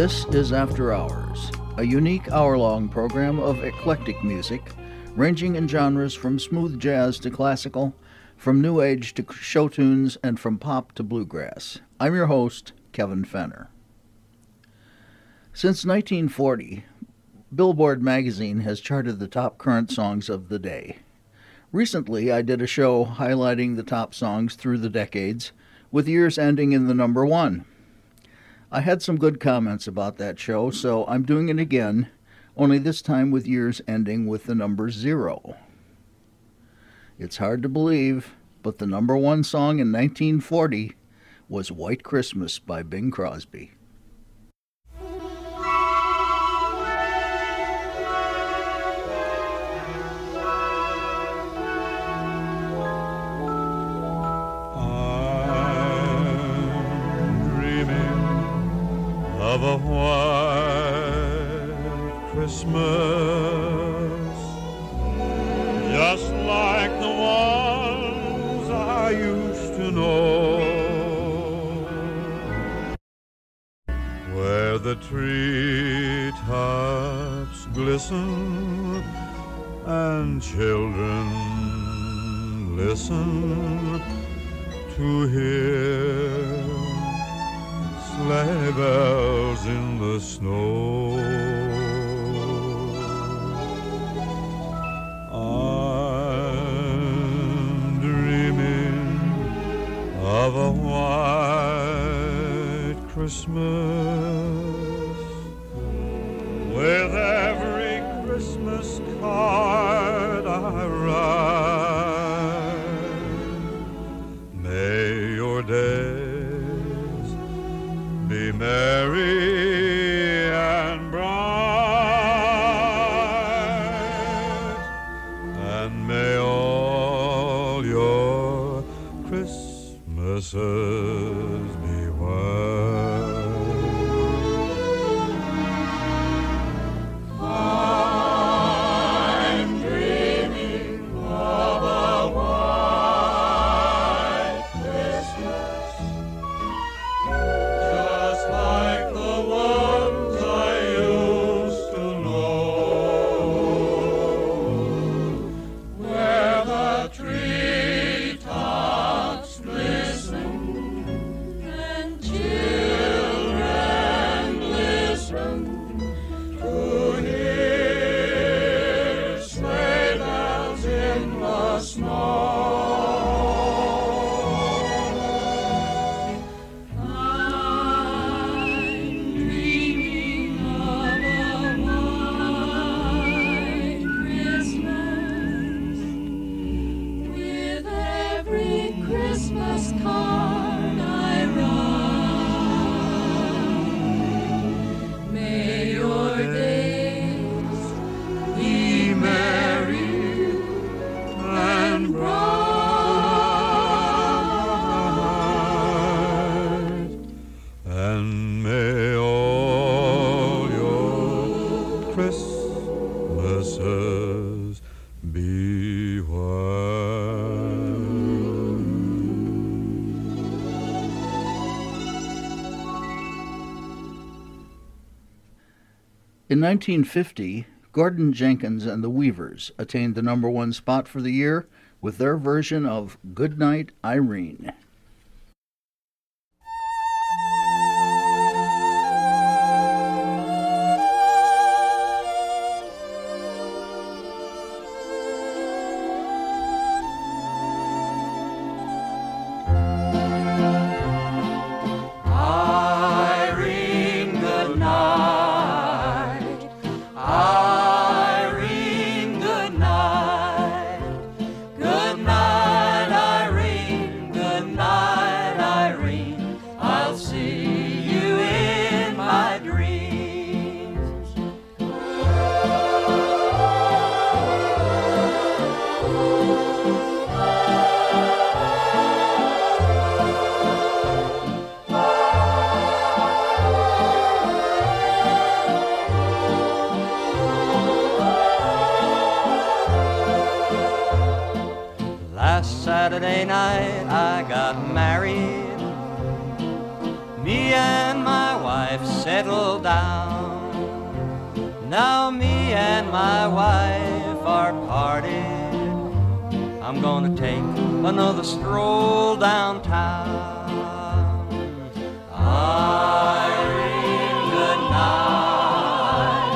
This is After Hours, a unique hour-long program of eclectic music, ranging in genres from smooth jazz to classical, from new age to show tunes, and from pop to bluegrass. I'm your host, Kevin Fenner. Since 1940, Billboard magazine has charted the top current songs of the day. Recently, I did a show highlighting the top songs through the decades, with years ending in the number one. I had some good comments about that show, so I'm doing it again, only this time with years ending with the number 0. It's hard to believe, but the number one song in 1940 was White Christmas by Bing Crosby. Of a white Christmas, just like the ones I used to know, where the treetops glisten and children listen to hear sleigh bells in the snow. I'm dreaming of a white Christmas, with every Christmas card I write. May your day be merry and bright, and may all your Christmases be white. I'm dreaming of a white Christmas, like the ones I used to know, where the treetops glisten and children listen to hear sleigh bells in the snow. In 1950, Gordon Jenkins and the Weavers attained the number one spot for the year with their version of Goodnight, Irene. Saturday night I got married. Me and my wife settle down. Now me and my wife are parted. I'm gonna take another stroll downtown. Irene, good night.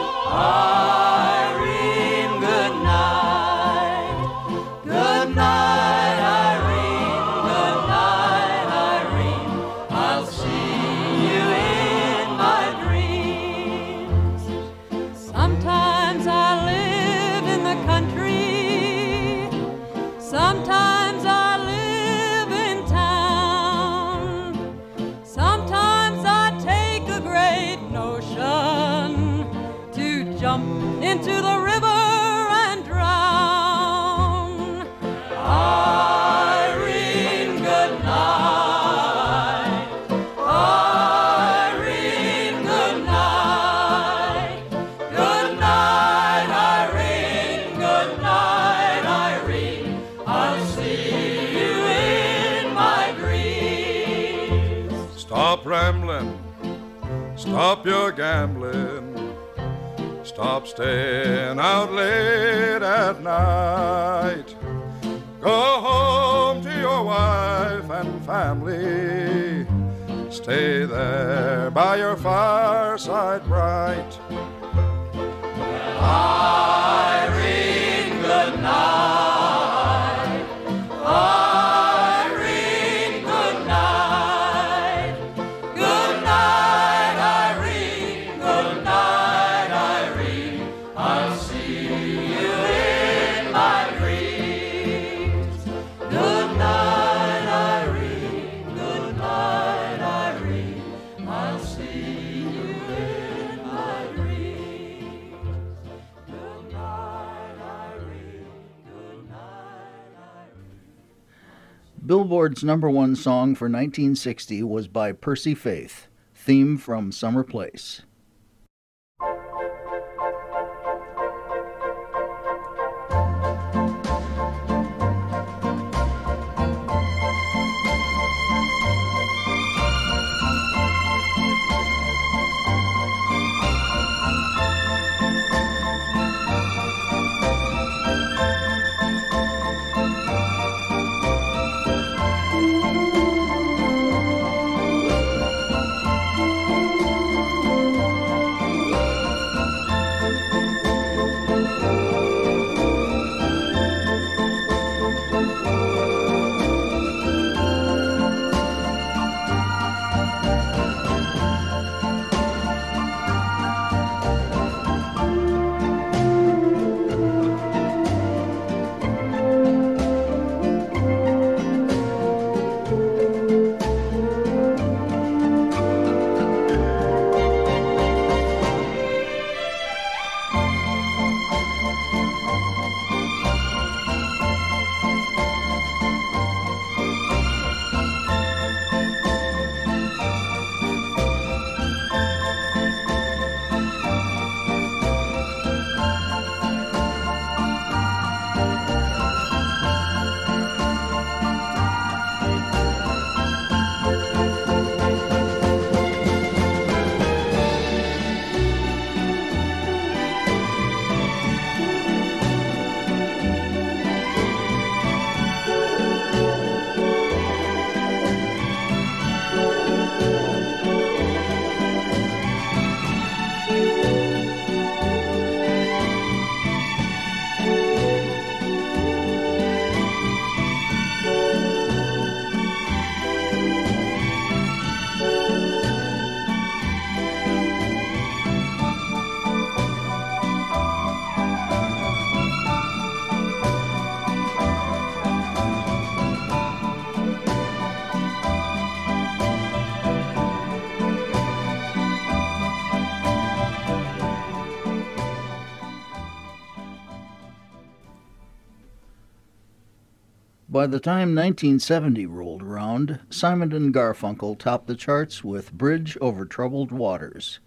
Irene, good night. Good night, Irene. Good night, Irene. I'll see you in my dreams. Sometimes I live in the country. Sometimes I live in town. Sometimes I take a great notion to jump into the river and drown. Irene, good night. Irene, good night. Good night, Irene. Good night, Irene. I'll see you in my dreams. Stop rambling, stop your gambling, stop staying out late at night. Go home to your wife and family, stay there by your fireside bright. Irene, good night. Irene, good night. Good night, Irene. Good night, Irene. I'll see you in my dreams. Good night, Irene. Good night, Irene. I'll see you in my dreams. Good night, Irene. Good night, Irene. Billboard's #1 song for 1960 was by Percy Faith, theme from Summer Place. By the time 1970 rolled around, Simon and Garfunkel topped the charts with Bridge Over Troubled Waters.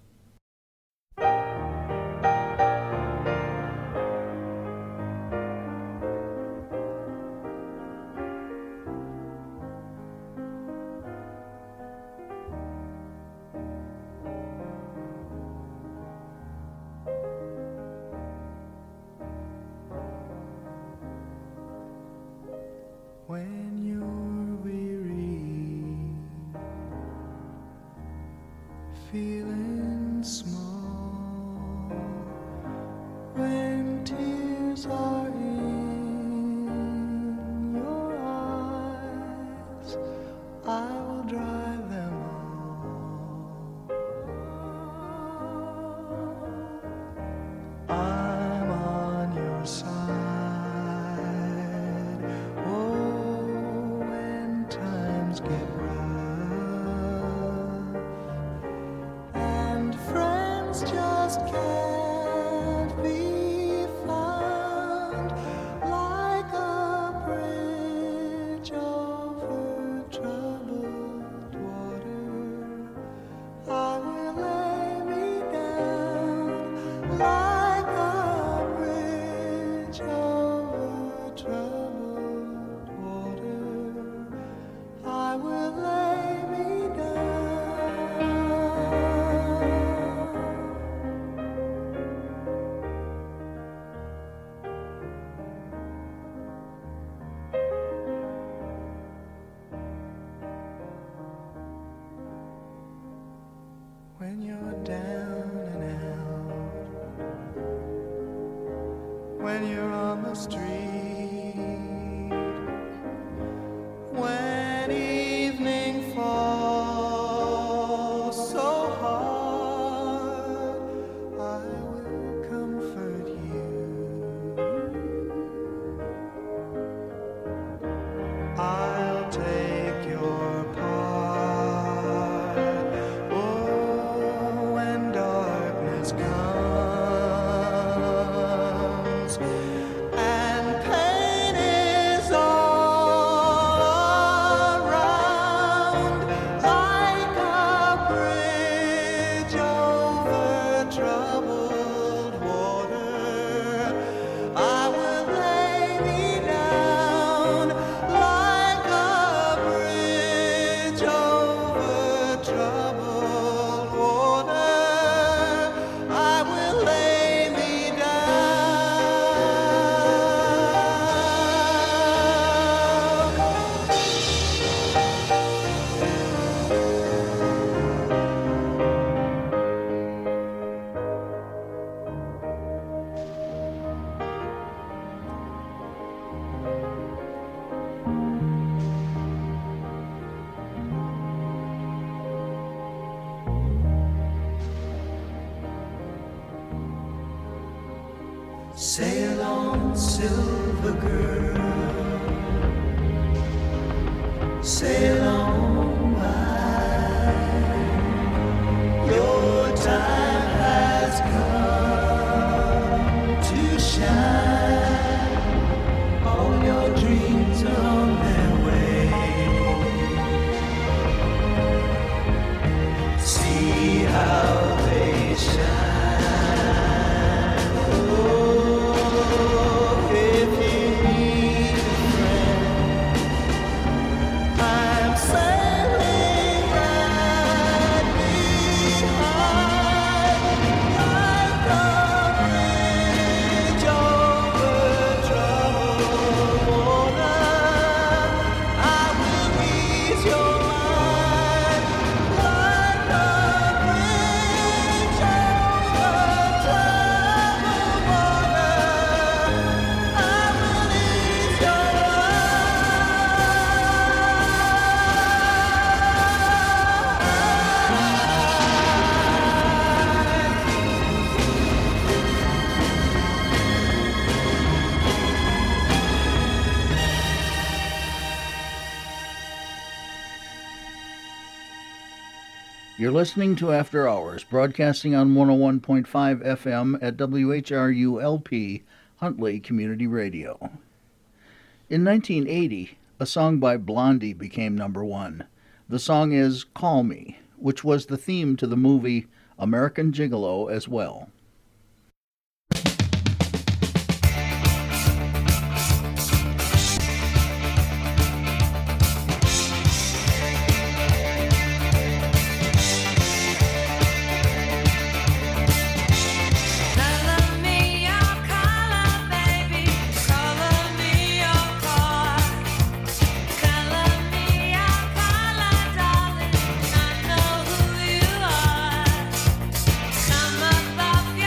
when you're on the street. When evening falls so hard, I will comfort you. I'll take your part. Oh, when darkness comes and pain is all around, like a bridge over troubled water, I will lay me down like a bridge over troubled water. I will lay me Sail on, silver girl, sail on by. Your time has come to shine. All your dreams are on their way. See how they shine. You're listening to After Hours, broadcasting on 101.5 FM at WHRU-LP, Huntley Community Radio. In 1980, a song by Blondie became number one. The song is Call Me, which was the theme to the movie American Gigolo as well. Come up off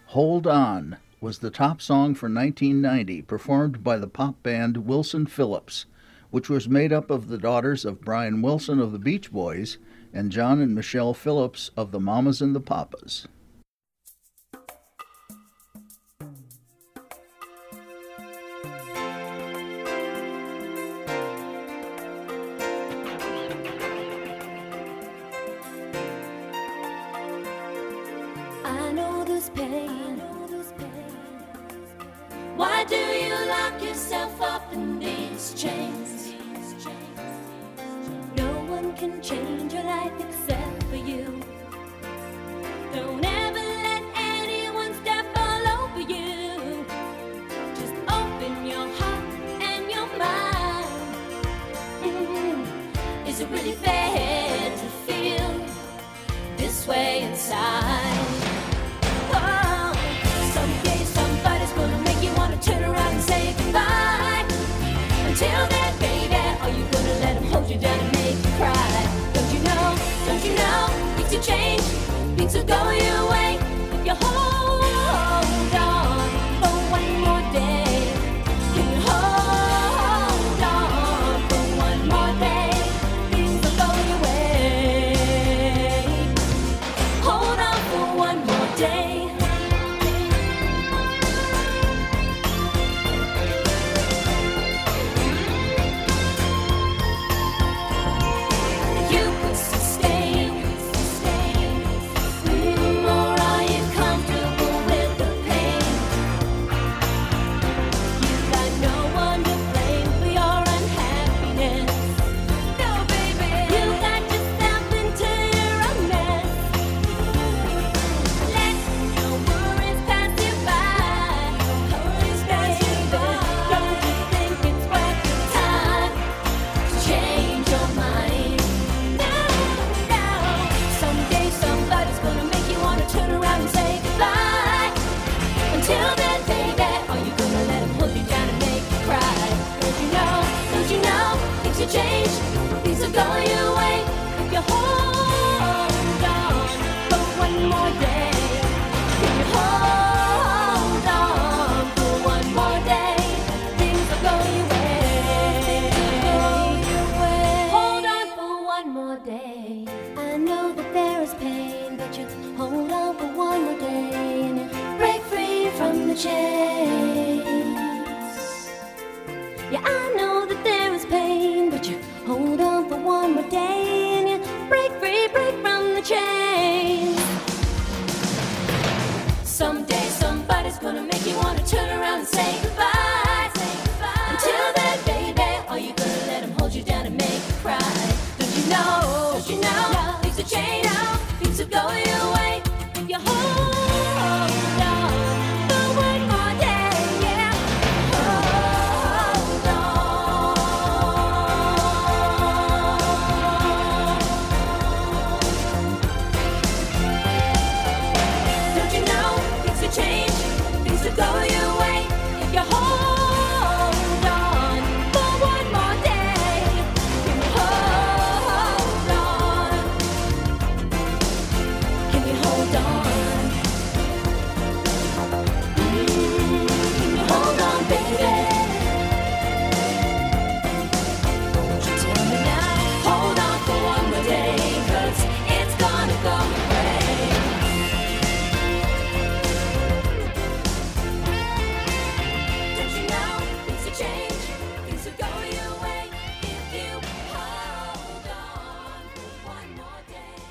Hold On was the top song for 1990, performed by the pop band Wilson Phillips, which was made up of the daughters of Brian Wilson of the Beach Boys and John and Michelle Phillips of the Mamas and the Papas. I know this pain. Why do you lock yourself up in these chains? No one can change your life except for you. Don't ever let anyone step all over you. Just open your heart and your mind. Is it really fair to feel this way inside? Oh, someday somebody's gonna make you wanna turn around and say goodbye. Until then, baby, are you gonna let him hold you down and make you cry? Don't you know, things will change, things will go your way if you hold on for one more day. Can you hold on for one more day? Things will go your way. Hold on for one more day. You could sustain, or are you comfortable with the pain? You got no one to blame for your unhappiness. No, baby, you got yourself into your own mess. Let no worries pass you by. Worries pass you by. Don't you think it's worth your time to change your mind? No, no. Someday somebody's gonna make you wanna turn around and say goodbye. Until then, baby, are you gonna let him hold you down and make you cry? Don't you know, things will change, things will go your way if you hold on for one more day. If you hold on for one more day, things will go your way. Hold on for one more day. I know that there is pain, but you hold on for one more day and you break free from the chains. Yeah, I know that there is pain, but you hold on for one more day and you break free from the chains. Someday somebody's gonna make you wanna turn around and say goodbye. Until then, baby, are you gonna let him hold you down and make you cry? Don't you know, things will change, things will go your way if you hold on for one more day, yeah. Hold on. Don't you know, things will change, things will go your way if you hold on for one more day. Can you hold on? Can you hold on? Can you hold on, baby? Won't you tell me now? Hold on for one more day, 'cause it's gonna go away. Don't you know, things will change, things will go your way if you hold on for one more day.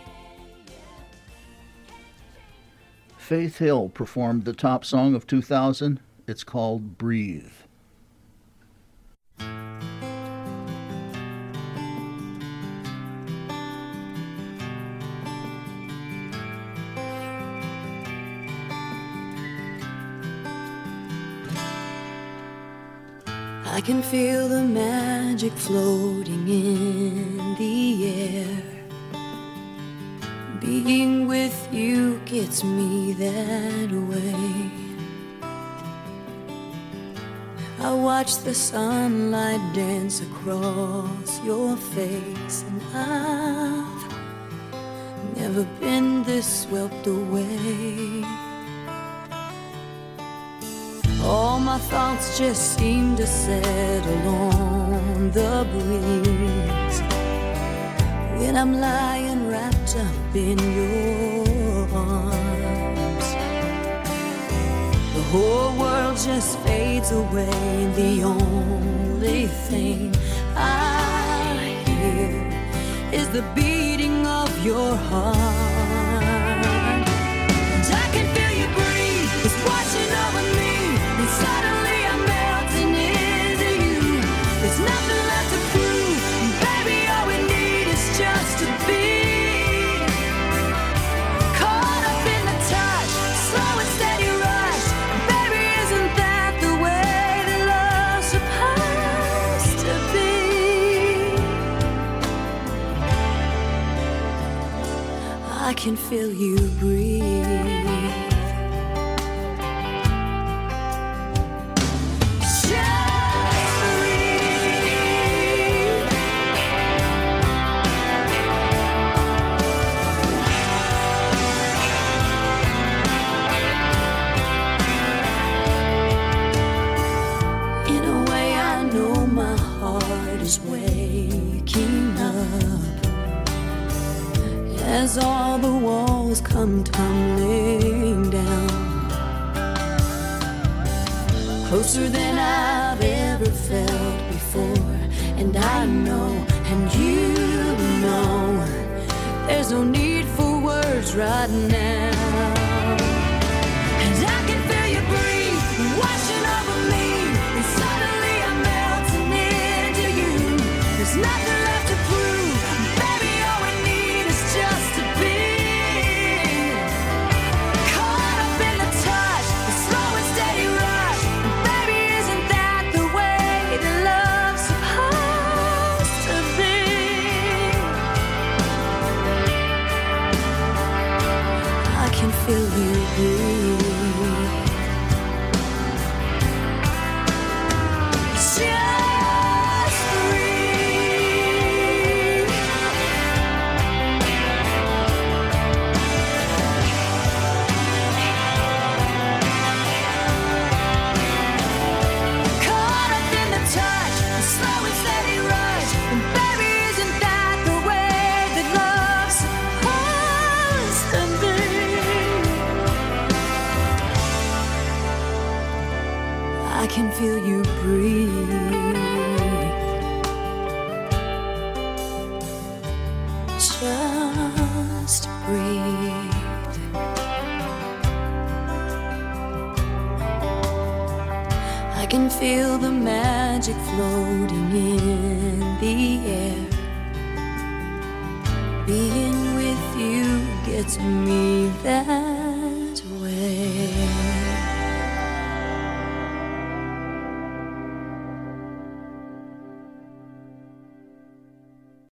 Faith Hill performed the top song of 2000. It's called Breathe. I can feel the magic floating in the air. Being with you gets me that way. I watch the sunlight dance across your face, and I've never been this swept away. All my thoughts just seem to settle on the breeze when I'm lying wrapped up in your arms. The whole world just fades away. The only thing I hear is the beating of your heart. And I can feel you breathe, it's washing over me. And suddenly I'm melting into you. There's nothing left to prove. Baby, all we need is just to be caught up in the touch, slow and steady rush. Baby, isn't that the way that love's supposed to be? I can feel you breathe. Waking up as all the walls come tumbling down, closer than I've ever felt before. And I know, and you know, there's no need for words right now. And I can feel you breathe, washing over me. And suddenly I'm melting into you. There's nothing left to prove. Baby, all we need is just to be caught up in the touch, the slow and steady rush. Baby, isn't that the way that love's supposed to be? I can feel you breathe. Just breathe. Caught up in the touch, the slow and steady rush. And baby, isn't that the way that love's supposed to be? I can feel you breathe. Just breathe. I can feel the magic floating in the air. Being with you gets me there.